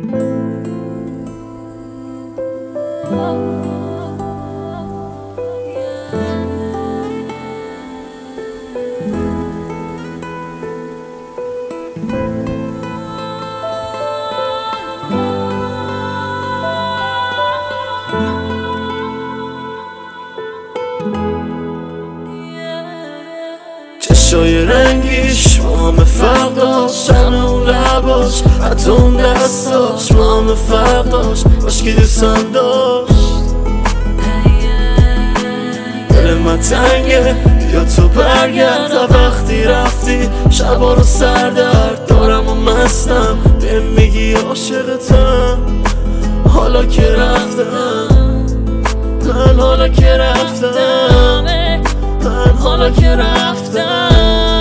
چشای رنگیش با همه فرق داشت، همه اون لباش حتی اون دستاش با همه فرق داشت. کاشکی دوستم داشت. دل من تنگه یا تو برگرد، وقتی رفتی شبا رو سردرد دارم و مستم، بهم میگی عاشقتم. حالا که رفتم من، حالا که رفتم من، حالا که رفتم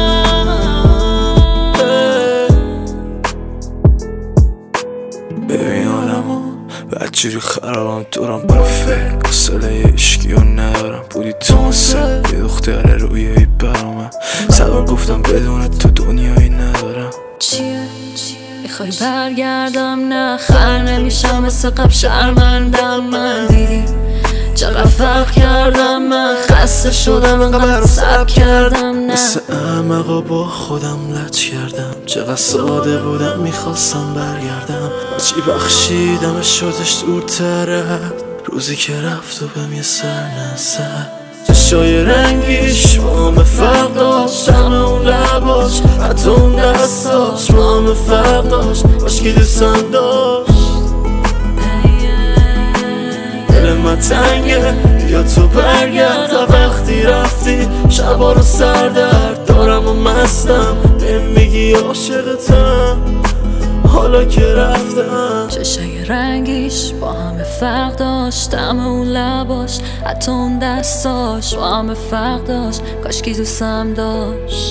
ببین حالمو بدجوری خرابم، دورم پرفکت حوصله عشقی رو ندارم. بودی تو مثل یه دختر رویایی برامم، صبر گفتم بدون تو دنیایی ندارم. چیه؟ میخوای برگردم؟ نه خر نمیشم مثل قبل، شرمندم من. دیدی چقدر فرق کردم من، خسته شدم انقدر صبر کردم. نه مثل احمقا با خودم لج کردم، چقدر ساده بودم میخواستم برگردم. چی بخشیدم شدش دورتره، روزی که رفت و بهم یه سر نزد. چشای رنگیش با همه فرق داشت، همه اون لباش حتی اون دستاش با همه فرق داشت. کاشکی دوستم داشت. دل من تنگه یا تو برگرد، وقتی رفتی شبا رو سردرد دارم و مستم، بهم میگی عاشقتم. حالا که رفتم چشای رنگیش با همه فرق داشت، همه اون لباش حتی اون دستاش با همه فرق داشت. کاشکی دوستم داشت.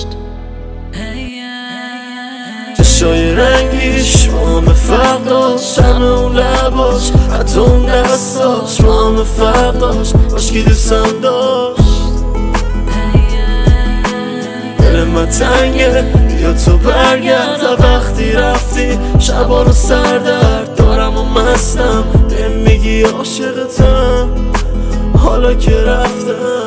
چشای رنگیش با همه فرق داشت، همه اون لباش حتی اون دستاش با همه فرق داشت. کاشکی دوستم داشت. دل من تنگه یا تو برگرد، وقتی رفتی شبا رو سردرد دارم و مستم، بهم میگی عاشقتم. حالا که رفتم